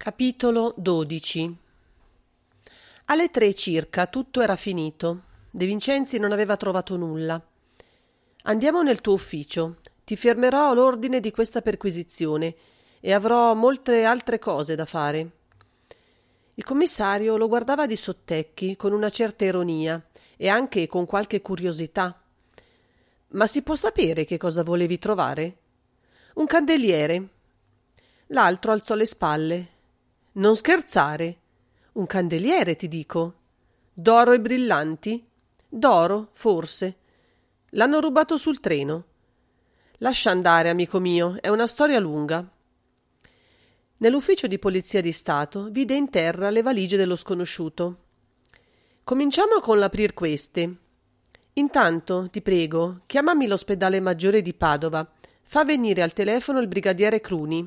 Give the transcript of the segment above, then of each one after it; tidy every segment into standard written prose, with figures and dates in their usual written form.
Capitolo 12. Alle 3 circa tutto era finito. De Vincenzi non aveva trovato nulla. Andiamo nel tuo ufficio. Ti fermerò all'ordine di questa perquisizione e avrò molte altre cose da fare. Il commissario lo guardava di sottecchi con una certa ironia e anche con qualche curiosità. Ma si può sapere che cosa volevi trovare? Un candeliere. L'altro alzò le spalle. Non scherzare. Un candeliere, ti dico. D'oro e brillanti? D'oro, forse. L'hanno rubato sul treno. Lascia andare, amico mio, è una storia lunga. Nell'ufficio di polizia di Stato vide in terra le valigie dello sconosciuto. Cominciamo con l'aprir queste. Intanto, ti prego, chiamami l'ospedale maggiore di Padova. Fa venire al telefono il brigadiere Cruni.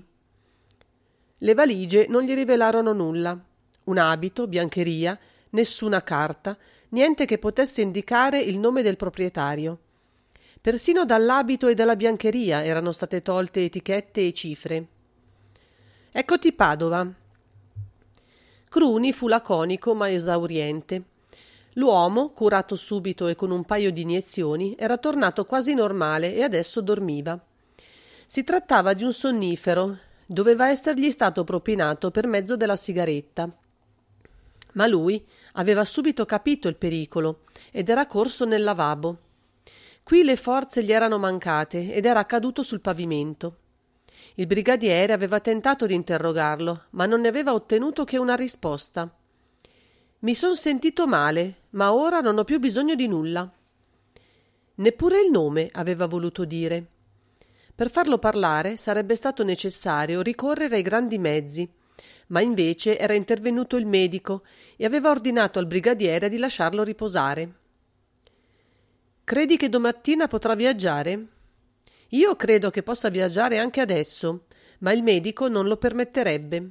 Le valigie non gli rivelarono nulla. Un abito, biancheria, nessuna carta, niente che potesse indicare il nome del proprietario. Persino dall'abito e dalla biancheria erano state tolte etichette e cifre. Eccoti Padova. Cruni fu laconico ma esauriente. L'uomo, curato subito e con un paio di iniezioni, era tornato quasi normale e adesso dormiva. Si trattava di un sonnifero. Doveva essergli stato propinato per mezzo della sigaretta. Ma lui aveva subito capito il pericolo ed era corso nel lavabo. Qui le forze gli erano mancate ed era caduto sul pavimento. Il brigadiere aveva tentato di interrogarlo, ma non ne aveva ottenuto che una risposta. Mi son sentito male, ma ora non ho più bisogno di nulla. Neppure il nome aveva voluto dire. Per farlo parlare sarebbe stato necessario ricorrere ai grandi mezzi, ma invece era intervenuto il medico e aveva ordinato al brigadiere di lasciarlo riposare. Credi che domattina potrà viaggiare? Io credo che possa viaggiare anche adesso, ma il medico non lo permetterebbe.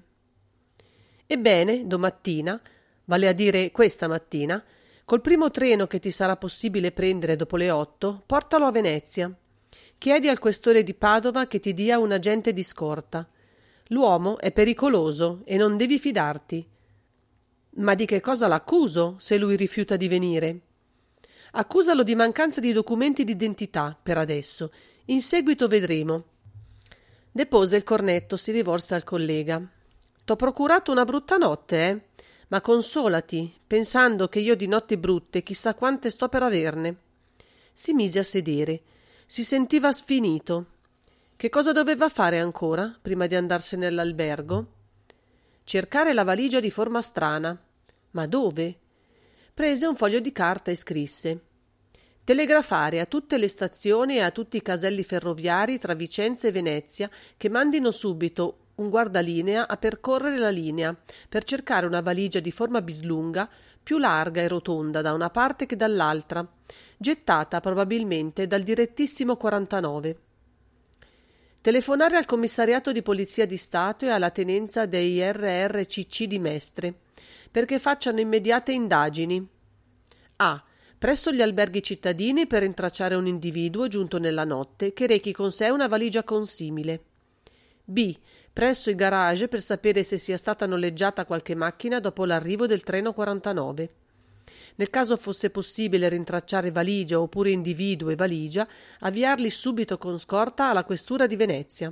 Ebbene, domattina, vale a dire questa mattina, col primo treno che ti sarà possibile prendere dopo le 8, portalo a Venezia. Chiedi al questore di Padova che ti dia un agente di scorta. L'uomo è pericoloso e non devi fidarti. Ma di che cosa l'accuso se lui rifiuta di venire? Accusalo di mancanza di documenti d'identità, per adesso. In seguito vedremo. Depose il cornetto, si rivolse al collega. T'ho procurato una brutta notte, eh? Ma consolati, pensando che io di notti brutte chissà quante sto per averne. Si mise a sedere. Si sentiva sfinito. Che cosa doveva fare ancora, prima di andarsene all'albergo? Cercare la valigia di forma strana. Ma dove? Prese un foglio di carta e scrisse: telegrafare a tutte le stazioni e a tutti i caselli ferroviari tra Vicenza e Venezia che mandino subito un guardalinea a percorrere la linea per cercare una valigia di forma bislunga più larga e rotonda da una parte che dall'altra, gettata probabilmente dal direttissimo 49. Telefonare al commissariato di polizia di Stato e alla tenenza dei RRCC di Mestre perché facciano immediate indagini. A. Presso gli alberghi cittadini per rintracciare un individuo giunto nella notte che rechi con sé una valigia consimile. B. Presso i garage per sapere se sia stata noleggiata qualche macchina dopo l'arrivo del treno 49. Nel caso fosse possibile rintracciare valigia oppure individuo e valigia, avviarli subito con scorta alla questura di Venezia.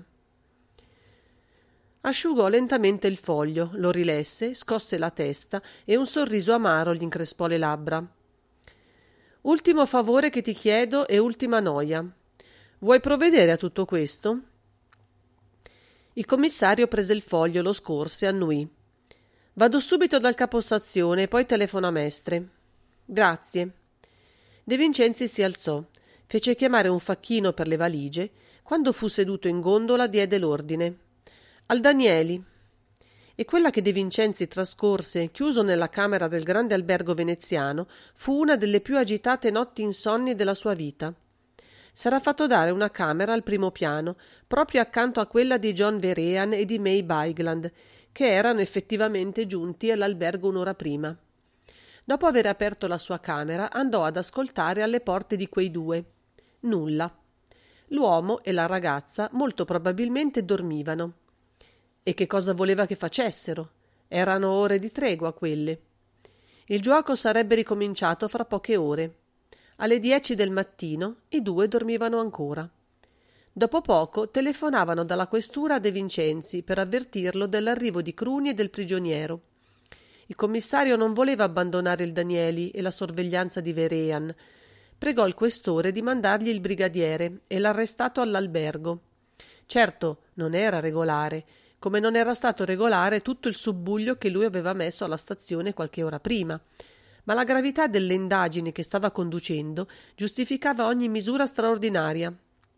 Asciugò lentamente il foglio, lo rilesse, scosse la testa e un sorriso amaro gli increspò le labbra. Ultimo favore che ti chiedo e ultima noia. Vuoi provvedere a tutto questo? Il commissario prese il foglio, lo scorse e annui. Vado subito dal capostazione e poi telefono a Mestre. Grazie. De Vincenzi si alzò, fece chiamare un facchino per le valigie. Quando fu seduto in gondola diede l'ordine. Al Danieli. E quella che De Vincenzi trascorse chiuso nella camera del grande albergo veneziano fu una delle più agitate notti insonni della sua vita. S'era fatto dare una camera al primo piano, proprio accanto a quella di John Verean e di May Bygland, che erano effettivamente giunti all'albergo un'ora prima. Dopo aver aperto la sua camera, andò ad ascoltare alle porte di quei due. Nulla. L'uomo e la ragazza molto probabilmente dormivano. E che cosa voleva che facessero? Erano ore di tregua quelle. Il gioco sarebbe ricominciato fra poche ore. Alle 10 del mattino i due dormivano ancora. Dopo poco telefonavano dalla questura a De Vincenzi per avvertirlo dell'arrivo di Cruni e del prigioniero. Il commissario non voleva abbandonare il Danieli e la sorveglianza di Verean. Pregò il questore di mandargli il brigadiere e l'ha arrestato all'albergo. Certo, non era regolare, come non era stato regolare tutto il subbuglio che lui aveva messo alla stazione qualche ora prima. Ma la gravità delle indagini che stava conducendo giustificava ogni misura straordinaria.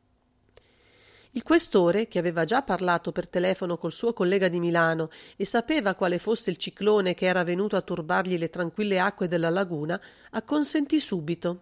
Il questore, che aveva già parlato per telefono col suo collega di Milano e sapeva quale fosse il ciclone che era venuto a turbargli le tranquille acque della laguna, acconsentì subito.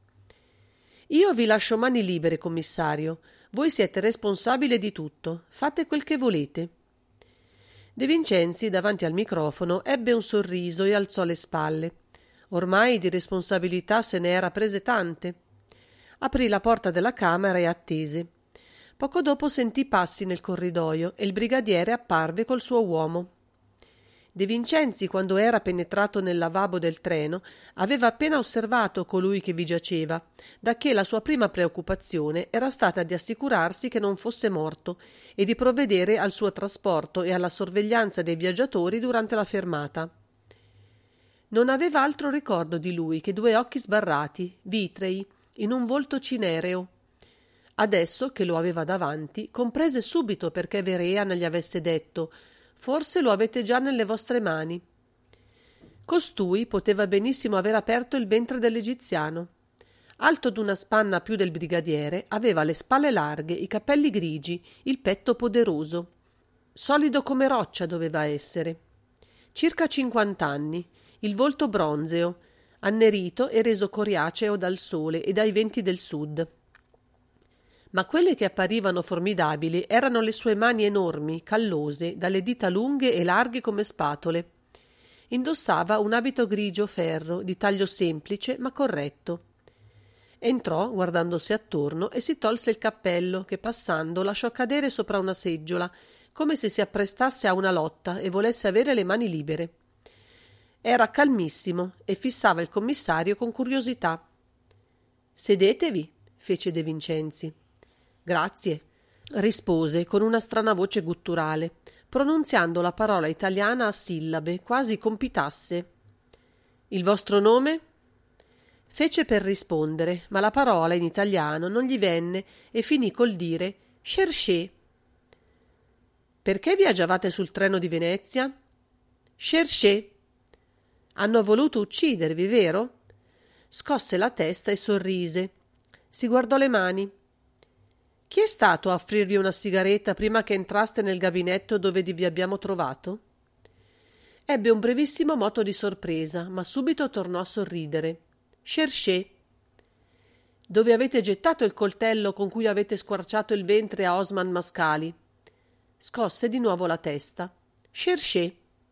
«Io vi lascio mani libere, commissario. Voi siete responsabile di tutto. Fate quel che volete». De Vincenzi, davanti al microfono, ebbe un sorriso e alzò le spalle. Ormai di responsabilità se ne era prese tante. Aprì la porta della camera e attese. Poco dopo sentì passi nel corridoio e il brigadiere apparve col suo uomo. De Vincenzi, quando era penetrato nel lavabo del treno, aveva appena osservato colui che vi giaceva, dacché la sua prima preoccupazione era stata di assicurarsi che non fosse morto e di provvedere al suo trasporto e alla sorveglianza dei viaggiatori durante la fermata. Non aveva altro ricordo di lui che due occhi sbarrati, vitrei, in un volto cinereo. Adesso che lo aveva davanti, comprese subito perché Verean gli avesse detto: «Forse lo avete già nelle vostre mani». Costui poteva benissimo aver aperto il ventre dell'egiziano. Alto d'una spanna più del brigadiere, aveva le spalle larghe, i capelli grigi, il petto poderoso. Solido come roccia doveva essere. Circa 50 anni, il volto bronzeo, annerito e reso coriaceo dal sole e dai venti del sud. Ma quelle che apparivano formidabili erano le sue mani enormi, callose, dalle dita lunghe e larghe come spatole. Indossava un abito grigio ferro, di taglio semplice ma corretto. Entrò, guardandosi attorno, e si tolse il cappello, che passando lasciò cadere sopra una seggiola, come se si apprestasse a una lotta e volesse avere le mani libere. Era calmissimo e fissava il commissario con curiosità. «Sedetevi», fece De Vincenzi. «Grazie», rispose con una strana voce gutturale, pronunziando la parola italiana a sillabe, quasi compitasse. «Il vostro nome?» Fece per rispondere, ma la parola in italiano non gli venne e finì col dire «Cherchez». «Perché viaggiavate sul treno di Venezia?» «Cherchez». «Hanno voluto uccidervi, vero?» Scosse la testa e sorrise. Si guardò le mani. «Chi è stato a offrirvi una sigaretta prima che entraste nel gabinetto dove vi abbiamo trovato?» Ebbe un brevissimo moto di sorpresa, ma subito tornò a sorridere. «Cherchez». «Dove avete gettato il coltello con cui avete squarciato il ventre a Osman Mascali?» Scosse di nuovo la testa. «Cherchez».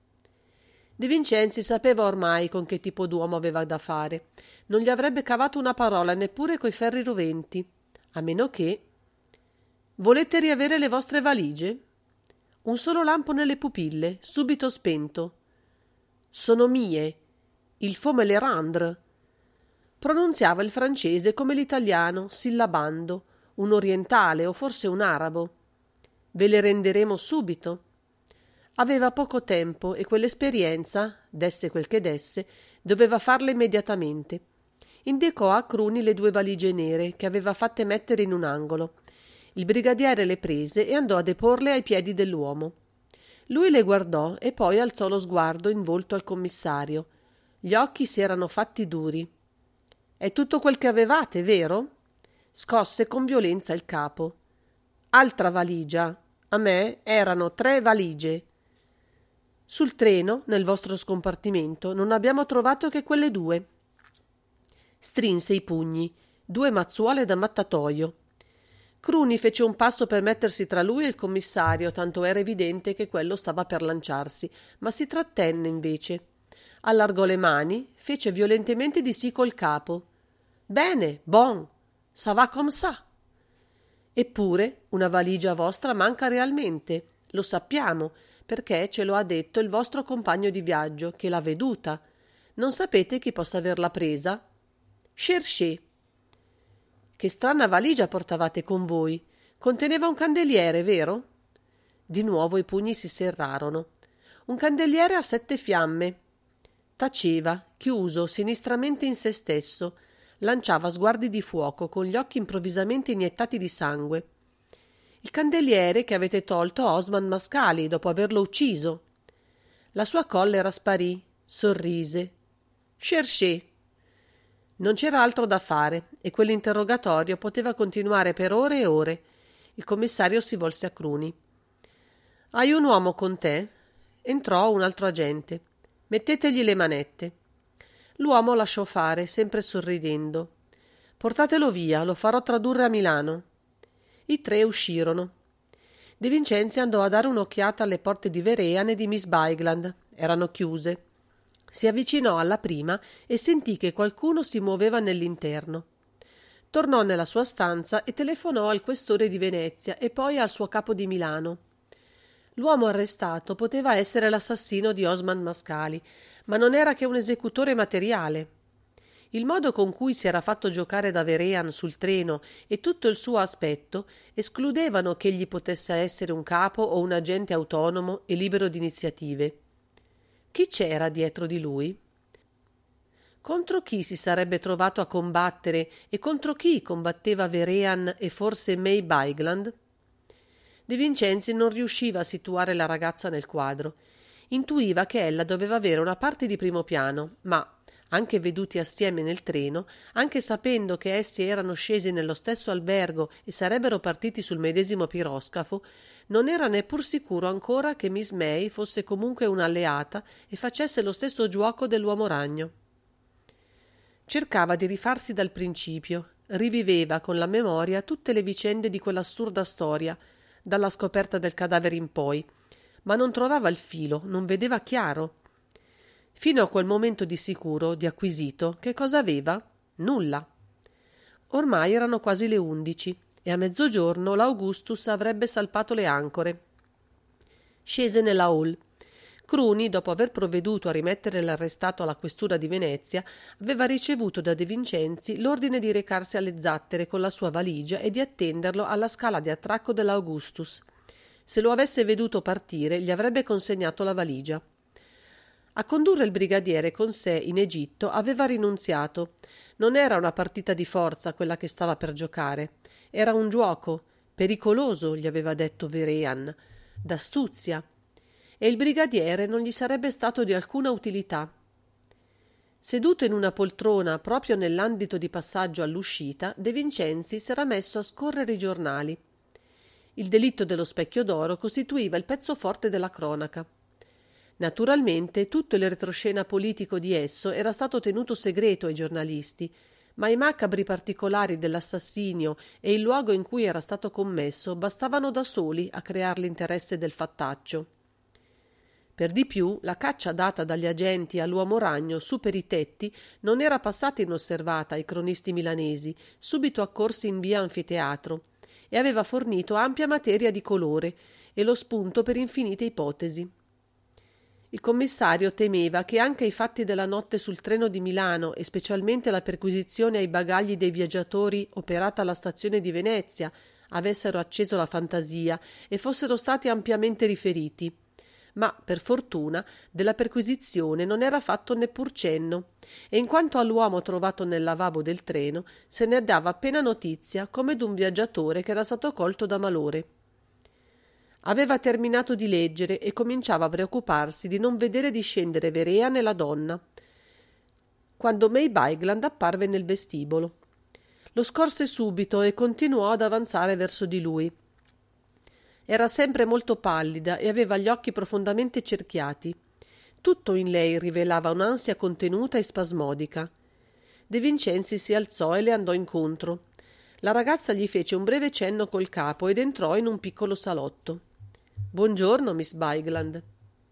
De Vincenzi sapeva ormai con che tipo d'uomo aveva da fare. Non gli avrebbe cavato una parola neppure coi ferri roventi, a meno che... «Volete riavere le vostre valigie?» Un solo lampo nelle pupille, subito spento. «Sono mie. Il faut me les rendre». Pronunziava il francese come l'italiano, sillabando, un orientale o forse un arabo. «Ve le renderemo subito». Aveva poco tempo e quell'esperienza, desse quel che desse, doveva farla immediatamente. Indicò a Cruni le 2 valigie nere che aveva fatte mettere in un angolo. Il brigadiere le prese e andò a deporle ai piedi dell'uomo. Lui le guardò e poi alzò lo sguardo in volto al commissario. Gli occhi si erano fatti duri. «È tutto quel che avevate, vero?» Scosse con violenza il capo. «Altra valigia. A me erano 3 valigie. Sul treno, nel vostro scompartimento, non abbiamo trovato che quelle 2. Strinse i pugni, 2 mazzuole da mattatoio. Cruni fece un passo per mettersi tra lui e il commissario, tanto era evidente che quello stava per lanciarsi, ma si trattenne invece. Allargò le mani, fece violentemente di sì col capo. «Bene, bon, ça va comme ça». «Eppure una valigia vostra manca realmente. Lo sappiamo, perché ce lo ha detto il vostro compagno di viaggio, che l'ha veduta. Non sapete chi possa averla presa? Cherchez. Che strana valigia portavate con voi. Conteneva un candeliere, vero? Di nuovo i pugni si serrarono. Un candeliere a 7 fiamme. Taceva, chiuso sinistramente in se stesso. Lanciava sguardi di fuoco, con gli occhi improvvisamente iniettati di sangue. Il candeliere che avete tolto a Osman Mascali dopo averlo ucciso. La sua collera sparì, sorrise. Cherchez. Non c'era altro da fare e quell'interrogatorio poteva continuare per ore e ore. Il commissario si volse a Cruni. Hai un uomo con te? Entrò un altro agente. Mettetegli le manette. L'uomo lasciò fare, sempre sorridendo. Portatelo via, lo farò tradurre a Milano. I 3 uscirono. De Vincenzi andò a dare un'occhiata alle porte di Vehrehan e di Miss Bigland. Erano chiuse. Si avvicinò alla prima e sentì che qualcuno si muoveva nell'interno. Tornò nella sua stanza e telefonò al questore di Venezia e poi al suo capo di Milano. L'uomo arrestato poteva essere l'assassino di Osman Mascali, ma non era che un esecutore materiale. Il modo con cui si era fatto giocare da Vehrehan sul treno e tutto il suo aspetto escludevano che egli potesse essere un capo o un agente autonomo e libero di iniziative. Chi c'era dietro di lui? Contro chi si sarebbe trovato a combattere e contro chi combatteva Vehrehan e forse May Bigland? De Vincenzi non riusciva a situare la ragazza nel quadro. Intuiva che ella doveva avere una parte di primo piano, ma, anche veduti assieme nel treno, anche sapendo che essi erano scesi nello stesso albergo e sarebbero partiti sul medesimo piroscafo, non era neppur sicuro ancora che Miss May fosse comunque un'alleata e facesse lo stesso giuoco dell'uomo ragno. Cercava di rifarsi dal principio, riviveva con la memoria tutte le vicende di quell'assurda storia, dalla scoperta del cadavere in poi, ma non trovava il filo, non vedeva chiaro. Fino a quel momento di sicuro, di acquisito, che cosa aveva? Nulla. Ormai erano quasi le 11 e a mezzogiorno l'Augustus avrebbe salpato le ancore. Scese nella hall. Cruni, dopo aver provveduto a rimettere l'arrestato alla questura di Venezia, aveva ricevuto da De Vincenzi l'ordine di recarsi alle Zattere con la sua valigia e di attenderlo alla scala di attracco dell'Augustus. Se lo avesse veduto partire, gli avrebbe consegnato la valigia. A condurre il brigadiere con sé in Egitto aveva rinunziato. Non era una partita di forza quella che stava per giocare. Era un giuoco, pericoloso, gli aveva detto Vehrehan, d'astuzia. E il brigadiere non gli sarebbe stato di alcuna utilità. Seduto in una poltrona proprio nell'andito di passaggio all'uscita, De Vincenzi s'era messo a scorrere i giornali. Il delitto dello Specchio d'Oro costituiva il pezzo forte della cronaca. Naturalmente tutto il retroscena politico di esso era stato tenuto segreto ai giornalisti, ma i macabri particolari dell'assassinio e il luogo in cui era stato commesso bastavano da soli a crear l'interesse del fattaccio. Per di più, la caccia data dagli agenti all'uomo ragno su per i tetti non era passata inosservata ai cronisti milanesi, subito accorsi in via Anfiteatro, e aveva fornito ampia materia di colore e lo spunto per infinite ipotesi. Il commissario temeva che anche i fatti della notte sul treno di Milano e specialmente la perquisizione ai bagagli dei viaggiatori operata alla stazione di Venezia avessero acceso la fantasia e fossero stati ampiamente riferiti. Ma, per fortuna, della perquisizione non era fatto neppur cenno, e in quanto all'uomo trovato nel lavabo del treno, se ne dava appena notizia come d'un viaggiatore che era stato colto da malore. Aveva terminato di leggere e cominciava a preoccuparsi di non vedere discendere Vehrehan e la donna, quando May Bigland apparve nel vestibolo. Lo scorse subito e continuò ad avanzare verso di lui. Era sempre molto pallida e aveva gli occhi profondamente cerchiati. Tutto in lei rivelava un'ansia contenuta e spasmodica. De Vincenzi si alzò e le andò incontro. La ragazza gli fece un breve cenno col capo ed entrò in un piccolo salotto. «Buongiorno, Miss Bigland».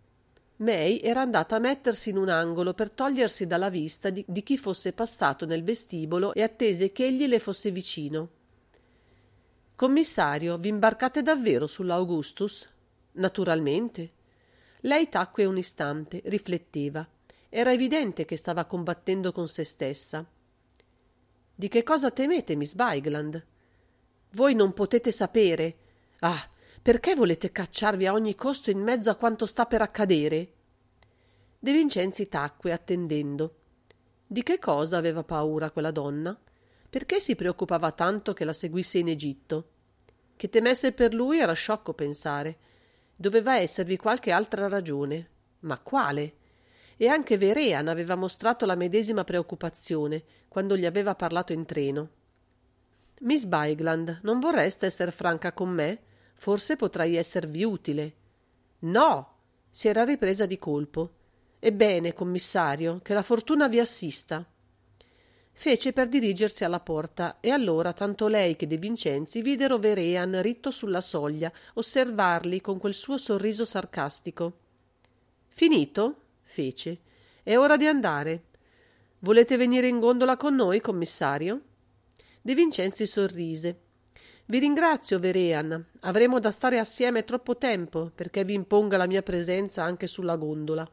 May era andata a mettersi in un angolo per togliersi dalla vista di chi fosse passato nel vestibolo e attese che egli le fosse vicino. «Commissario, vi imbarcate davvero sull'Augustus?» Naturalmente. Lei tacque un istante, rifletteva. Era evidente che stava combattendo con se stessa. Di che cosa temete, Miss Bigland? Voi non potete sapere. Ah, perché volete cacciarvi a ogni costo in mezzo a quanto sta per accadere? De Vincenzi tacque, attendendo. Di che cosa aveva paura quella donna? Perché si preoccupava tanto che la seguisse in Egitto? Che temesse per lui era sciocco pensare. Doveva esservi qualche altra ragione. Ma quale? E anche Vehrehan aveva mostrato la medesima preoccupazione quando gli aveva parlato in treno. Miss Bigland, non vorreste essere franca con me? Forse potrei esservi utile. No! Si era ripresa di colpo. Ebbene, commissario, che la fortuna vi assista. Fece per dirigersi alla porta e allora tanto lei che De Vincenzi videro Vehrehan ritto sulla soglia osservarli con quel suo sorriso sarcastico. Finito? Fece. È ora di andare. Volete venire in gondola con noi, commissario? De Vincenzi sorrise. Vi ringrazio, Vehrehan. Avremo da stare assieme troppo tempo perché vi imponga la mia presenza anche sulla gondola.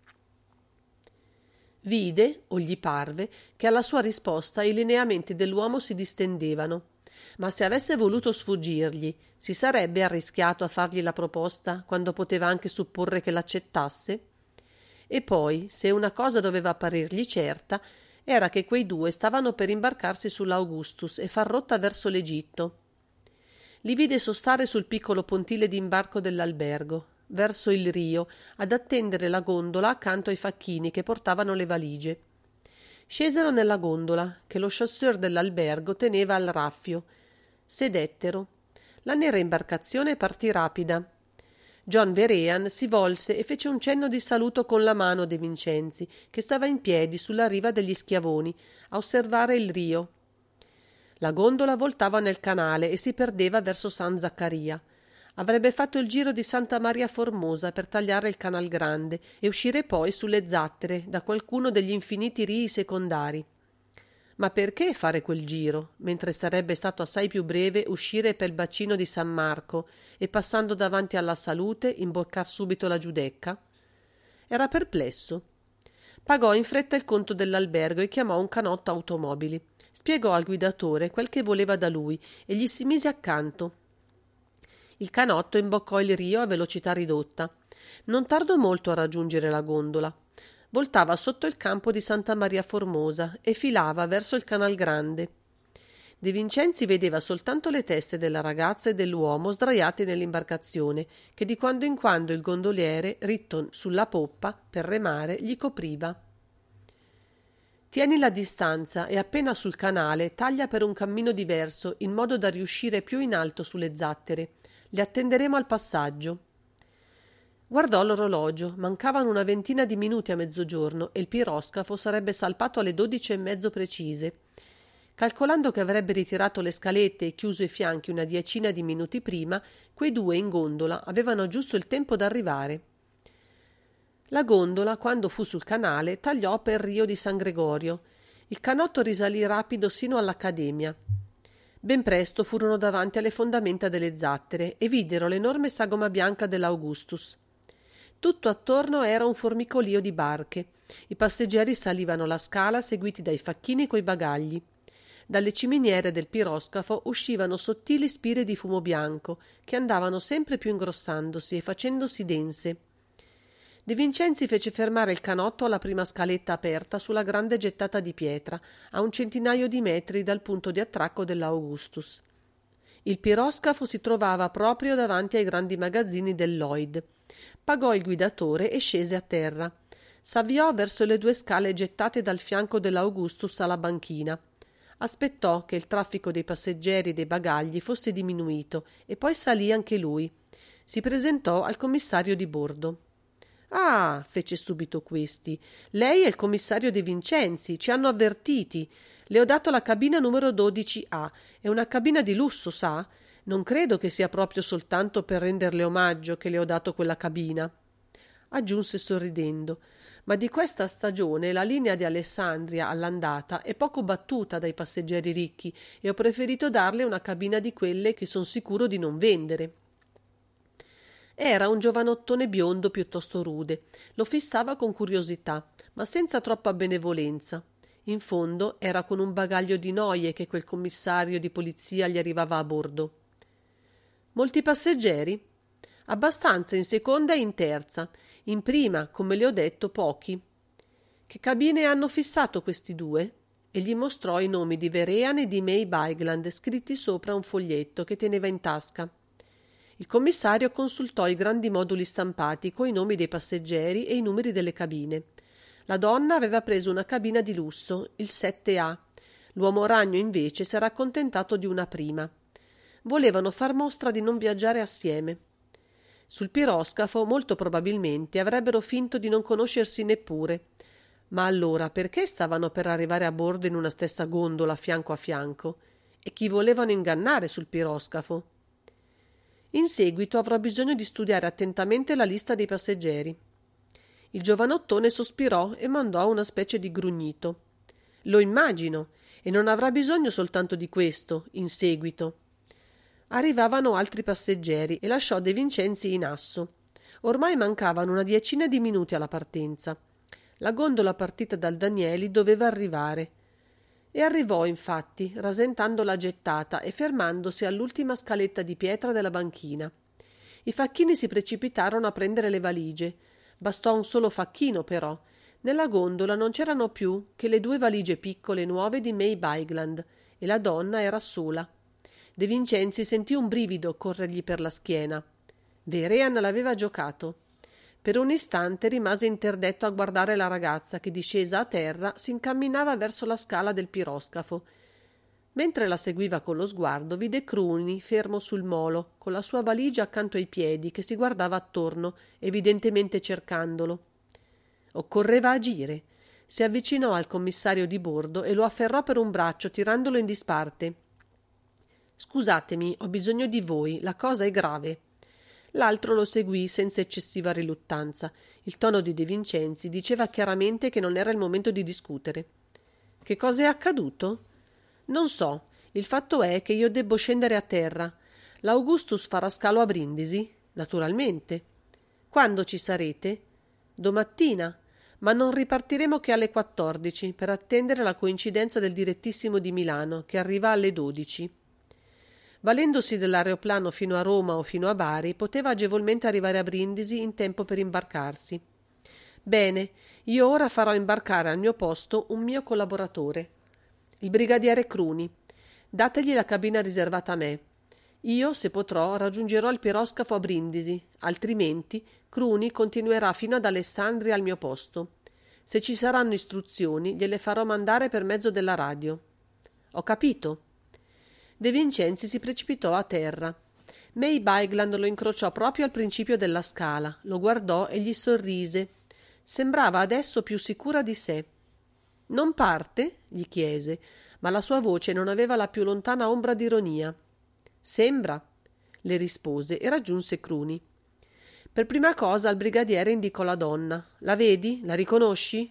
Vide, o gli parve, che alla sua risposta i lineamenti dell'uomo si distendevano. Ma se avesse voluto sfuggirgli, si sarebbe arrischiato a fargli la proposta quando poteva anche supporre che l'accettasse? E poi, se una cosa doveva apparirgli certa, era che quei due stavano per imbarcarsi sull'Augustus e far rotta verso l'Egitto. Li vide sostare sul piccolo pontile d'imbarco dell'albergo, verso il Rio, ad attendere la gondola accanto ai facchini che portavano le valigie. Scesero nella gondola, che lo chasseur dell'albergo teneva al raffio. Sedettero. La nera imbarcazione partì rapida. John Vehrehan si volse e fece un cenno di saluto con la mano a De Vincenzi, che stava in piedi sulla riva degli Schiavoni, a osservare il Rio. La gondola voltava nel canale e si perdeva verso San Zaccaria. Avrebbe fatto il giro di Santa Maria Formosa per tagliare il Canal Grande e uscire poi sulle Zattere da qualcuno degli infiniti rii secondari. Ma perché fare quel giro, mentre sarebbe stato assai più breve uscire per il bacino di San Marco e passando davanti alla Salute imboccar subito la Giudecca? Era perplesso. Pagò in fretta il conto dell'albergo e chiamò un canotto automobili. Spiegò al guidatore quel che voleva da lui e gli si mise accanto. Il canotto imboccò il Rio a velocità ridotta. Non tardò molto a raggiungere la gondola. Voltava sotto il campo di Santa Maria Formosa e filava verso il Canal Grande. De Vincenzi vedeva soltanto le teste della ragazza e dell'uomo sdraiati nell'imbarcazione, che di quando in quando il gondoliere, ritto sulla poppa per remare, gli copriva. Tieni la distanza e appena sul canale taglia per un cammino diverso in modo da riuscire più in alto sulle Zattere. Li attenderemo al passaggio. Guardò l'orologio, mancavano una ventina di minuti a mezzogiorno e il piroscafo sarebbe salpato alle 12:30 precise. Calcolando che avrebbe ritirato le scalette e chiuso i fianchi una decina di minuti prima, quei due in gondola avevano giusto il tempo d'arrivare. La gondola, quando fu sul canale, tagliò per Rio di San Gregorio. Il canotto risalì rapido sino all'Accademia. Ben presto furono davanti alle fondamenta delle Zattere e videro l'enorme sagoma bianca dell'Augustus. Tutto attorno era un formicolio di barche. I passeggeri salivano la scala seguiti dai facchini coi bagagli. Dalle ciminiere del piroscafo uscivano sottili spire di fumo bianco che andavano sempre più ingrossandosi e facendosi dense. De Vincenzi fece fermare il canotto alla prima scaletta aperta sulla grande gettata di pietra, a un centinaio di metri dal punto di attracco dell'Augustus. Il piroscafo si trovava proprio davanti ai grandi magazzini del Lloyd. Pagò il guidatore e scese a terra. S'avviò verso le due scale gettate dal fianco dell'Augustus alla banchina. Aspettò che il traffico dei passeggeri e dei bagagli fosse diminuito e poi salì anche lui. Si presentò al commissario di bordo. «Ah», fece subito questi, «lei è il commissario De Vincenzi, ci hanno avvertiti. Le ho dato la cabina numero 12A. È una cabina di lusso, sa? Non credo che sia proprio soltanto per renderle omaggio che le ho dato quella cabina». Aggiunse sorridendo, «ma di questa stagione la linea di Alessandria all'andata è poco battuta dai passeggeri ricchi e ho preferito darle una cabina di quelle che son sicuro di non vendere». Era un giovanottone biondo piuttosto rude. Lo fissava con curiosità, ma senza troppa benevolenza. In fondo era con un bagaglio di noie che quel commissario di polizia gli arrivava a bordo. Molti passeggeri? Abbastanza in seconda e in terza. In prima, come le ho detto, pochi. Che cabine hanno fissato questi due? E gli mostrò i nomi di Vehrehan e di May Bygland scritti sopra un foglietto che teneva in tasca. Il commissario consultò i grandi moduli stampati coi nomi dei passeggeri e i numeri delle cabine. La donna aveva preso una cabina di lusso, il 7A. L'uomo ragno invece s'era accontentato di una prima. Volevano far mostra di non viaggiare assieme. Sul piroscafo, molto probabilmente, avrebbero finto di non conoscersi neppure. Ma allora perché stavano per arrivare a bordo in una stessa gondola fianco a fianco? E chi volevano ingannare sul piroscafo? In seguito avrò bisogno di studiare attentamente la lista dei passeggeri. Il giovanottone sospirò e mandò una specie di grugnito. Lo immagino, e non avrà bisogno soltanto di questo, in seguito. Arrivavano altri passeggeri e lasciò De Vincenzi in asso. Ormai mancavano una 10 di minuti alla partenza. La gondola partita dal Danieli doveva arrivare. E arrivò, infatti, rasentando la gettata e fermandosi all'ultima scaletta di pietra della banchina. I facchini si precipitarono a prendere le valigie. Bastò un solo facchino, però. Nella gondola non c'erano più che le 2 valigie piccole nuove di May Bygland, e la donna era sola. De Vincenzi sentì un brivido corrergli per la schiena. Vehrehan l'aveva giocato. Per un istante rimase interdetto a guardare la ragazza che, discesa a terra, si incamminava verso la scala del piroscafo. Mentre la seguiva con lo sguardo, vide Cruni fermo sul molo, con la sua valigia accanto ai piedi, che si guardava attorno, evidentemente cercandolo. Occorreva agire. Si avvicinò al commissario di bordo e lo afferrò per un braccio, tirandolo in disparte. «Scusatemi, ho bisogno di voi, la cosa è grave». L'altro lo seguì senza eccessiva riluttanza. Il tono di De Vincenzi diceva chiaramente che non era il momento di discutere. «Che cosa è accaduto?» «Non so. Il fatto è che io debbo scendere a terra. L'Augustus farà scalo a Brindisi?» «Naturalmente». «Quando ci sarete?» «Domattina. Ma non ripartiremo che alle 14 per attendere la coincidenza del direttissimo di Milano, che arriva alle 12. Valendosi dell'aeroplano fino a Roma o fino a Bari, poteva agevolmente arrivare a Brindisi in tempo per imbarcarsi. Bene, io ora farò imbarcare al mio posto un mio collaboratore, il brigadiere Cruni. Dategli la cabina riservata a me. Io, se potrò, raggiungerò il piroscafo a Brindisi, altrimenti Cruni continuerà fino ad Alessandria al mio posto. Se ci saranno istruzioni, gliele farò mandare per mezzo della radio. Ho capito? De Vincenzi si precipitò a terra. May Bygland lo incrociò proprio al principio della scala, lo guardò e gli sorrise. Sembrava adesso più sicura di sé. «Non parte?» gli chiese, ma la sua voce non aveva la più lontana ombra d'ironia. «Sembra», le rispose e raggiunse Cruni. Per prima cosa il brigadiere indicò la donna. «La vedi? La riconosci?»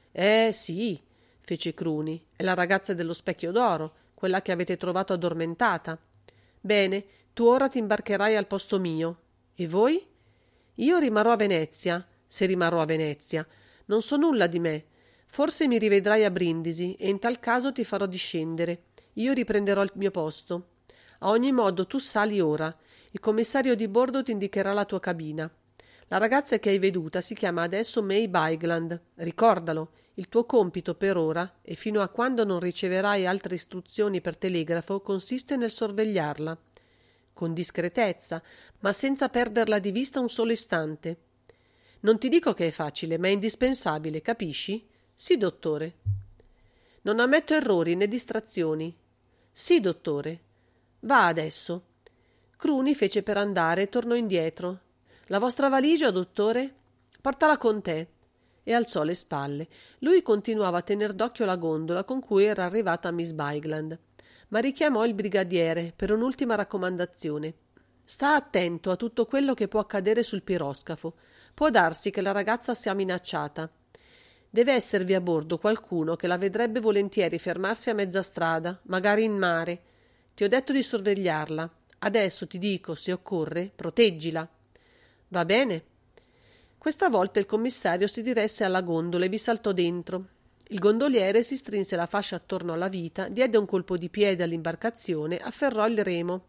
Sì», fece Cruni. «È la ragazza dello specchio d'oro, quella che avete trovato addormentata. Bene, tu ora ti imbarcherai al posto mio. E voi?» «Io rimarrò a Venezia, se rimarrò a Venezia. Non so nulla di me. Forse mi rivedrai a Brindisi e in tal caso ti farò discendere. Io riprenderò il mio posto. A ogni modo tu sali ora. Il commissario di bordo ti indicherà la tua cabina. La ragazza che hai veduta si chiama adesso May Bygland. Ricordalo. Il tuo compito per ora, e fino a quando non riceverai altre istruzioni per telegrafo, consiste nel sorvegliarla. Con discretezza, ma senza perderla di vista un solo istante. Non ti dico che è facile, ma è indispensabile, capisci? Sì, dottore. Non ammetto errori né distrazioni. Sì, dottore. Va adesso. Cruni fece per andare e tornò indietro. La vostra valigia, dottore? Portala con te. E alzò le spalle. Lui continuava a tener d'occhio la gondola con cui era arrivata Miss Bygland, ma richiamò il brigadiere per un'ultima raccomandazione. «Sta attento a tutto quello che può accadere sul piroscafo. Può darsi che la ragazza sia minacciata. Deve esservi a bordo qualcuno che la vedrebbe volentieri fermarsi a mezza strada, magari in mare. Ti ho detto di sorvegliarla. Adesso ti dico, se occorre, proteggila». Va bene. Questa volta il commissario si diresse alla gondola e vi saltò dentro. Il gondoliere si strinse la fascia attorno alla vita, diede un colpo di piede all'imbarcazione, afferrò il remo.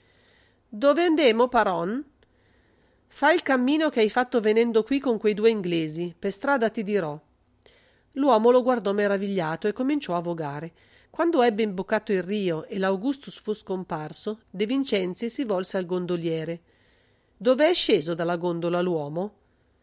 Dove andemo, Paron? Fai il cammino che hai fatto venendo qui con quei 2 inglesi. Per strada ti dirò. L'uomo lo guardò meravigliato e cominciò a vogare. Quando ebbe imboccato il rio e l'Augustus fu scomparso, De Vincenzi si volse al gondoliere. Dove è sceso dalla gondola l'uomo?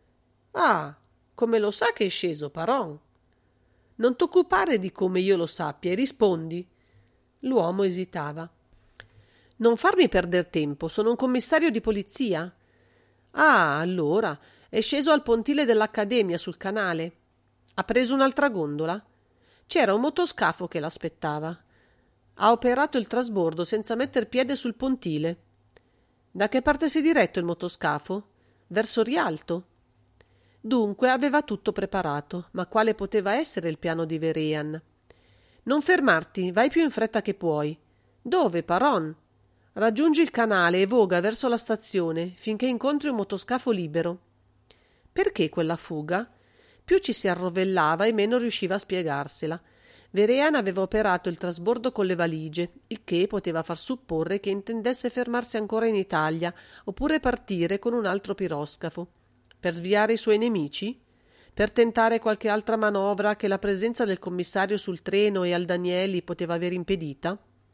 Ah, come lo sa che è sceso, Paron? Non t'occupare di come io lo sappia e rispondi. L'uomo esitava. Non farmi perder tempo, sono un commissario di polizia. Ah, allora, è sceso al pontile dell'Accademia sul canale. Ha preso un'altra gondola? C'era un motoscafo che l'aspettava. Ha operato il trasbordo senza metter piede sul pontile. Da che parte si è diretto il motoscafo? Verso Rialto. Dunque aveva tutto preparato, ma quale poteva essere il piano di Vehrehan? Non fermarti, vai più in fretta che puoi. Dove, Paron? Raggiungi il canale e voga verso la stazione finché incontri un motoscafo libero. Perché quella fuga? Più ci si arrovellava e meno riusciva a spiegarsela. Vehrehan aveva operato il trasbordo con le valigie, il che poteva far supporre che intendesse fermarsi ancora in Italia oppure partire con un altro piroscafo. Per sviare i suoi nemici? Per tentare qualche altra manovra che la presenza del commissario sul treno e al Danieli poteva aver impedita?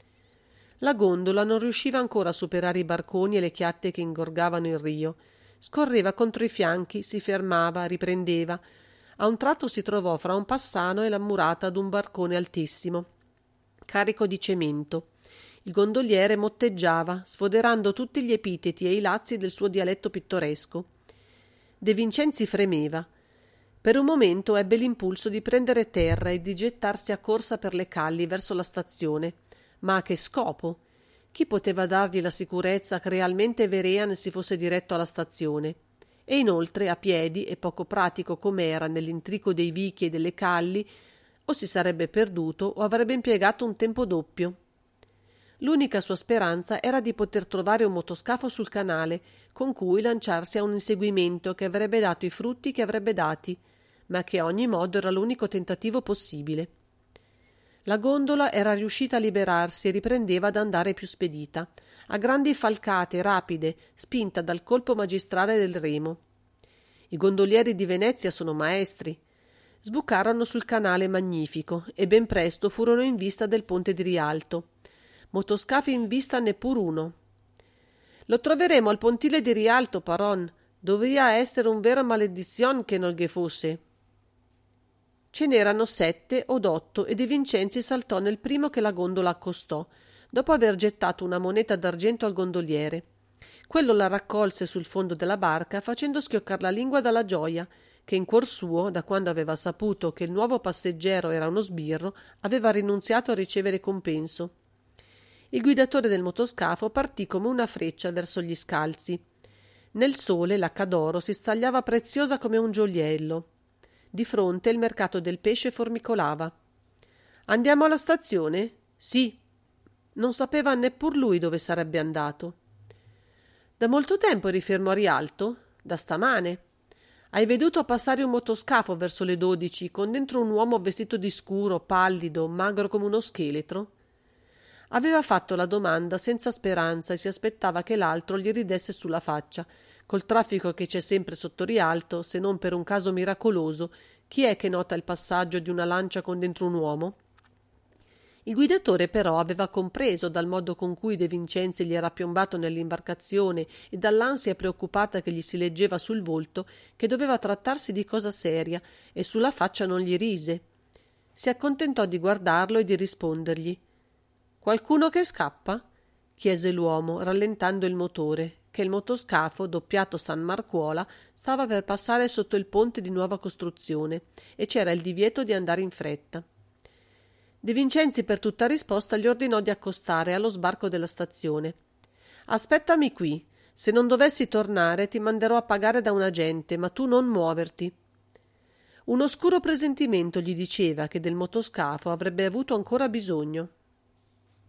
La gondola non riusciva ancora a superare i barconi e le chiatte che ingorgavano il rio. Scorreva contro i fianchi, si fermava, riprendeva. A un tratto si trovò fra un passano e la murata d'un barcone altissimo, carico di cemento. Il gondoliere motteggiava, sfoderando tutti gli epiteti e i lazzi del suo dialetto pittoresco. De Vincenzi fremeva. Per un momento ebbe l'impulso di prendere terra e di gettarsi a corsa per le calli verso la stazione. Ma a che scopo? Chi poteva dargli la sicurezza che realmente Vehrehan si fosse diretto alla stazione? E inoltre, a piedi e poco pratico com'era nell'intrico dei vichi e delle calli, o si sarebbe perduto o avrebbe impiegato un tempo doppio. L'unica sua speranza era di poter trovare un motoscafo sul canale con cui lanciarsi a un inseguimento che avrebbe dato i frutti che avrebbe dati, ma che a ogni modo era l'unico tentativo possibile. La gondola era riuscita a liberarsi e riprendeva ad andare più spedita, a grandi falcate rapide, spinta dal colpo magistrale del remo. I gondolieri di Venezia sono maestri. Sbucarono sul canale magnifico e ben presto furono in vista del ponte di Rialto. Motoscafi in vista neppur uno. Lo troveremo al pontile di Rialto, Paron. Doveva essere un vero maledizione che non ghe fosse. Ce n'erano 7 od 8 e De Vincenzi saltò nel primo che la gondola accostò, dopo aver gettato una moneta d'argento al gondoliere. Quello la raccolse sul fondo della barca facendo schioccar la lingua dalla gioia, che in cuor suo, da quando aveva saputo che il nuovo passeggero era uno sbirro, aveva rinunziato a ricevere compenso. Il guidatore del motoscafo partì come una freccia verso gli scalzi. Nel sole la Cadoro si stagliava preziosa come un gioiello. Di fronte il mercato del pesce formicolava. Andiamo alla stazione? Sì. Non sapeva neppur lui dove sarebbe andato. Da molto tempo eri fermo a Rialto? Da stamane. Hai veduto passare un motoscafo verso le 12 con dentro un uomo vestito di scuro, pallido, magro come uno scheletro? Aveva fatto la domanda senza speranza e si aspettava che l'altro gli ridesse sulla faccia. Col traffico che c'è sempre sotto Rialto, se non per un caso miracoloso, chi è che nota il passaggio di una lancia con dentro un uomo? Il guidatore però aveva compreso dal modo con cui De Vincenzi gli era piombato nell'imbarcazione e dall'ansia preoccupata che gli si leggeva sul volto che doveva trattarsi di cosa seria e sulla faccia non gli rise. Si accontentò di guardarlo e di rispondergli. «Qualcuno che scappa?» chiese l'uomo, rallentando il motore, che il motoscafo, doppiato San Marcuola, stava per passare sotto il ponte di nuova costruzione e c'era il divieto di andare in fretta. De Vincenzi per tutta risposta gli ordinò di accostare allo sbarco della stazione. «Aspettami qui. Se non dovessi tornare ti manderò a pagare da un agente, ma tu non muoverti». Un oscuro presentimento gli diceva che del motoscafo avrebbe avuto ancora bisogno.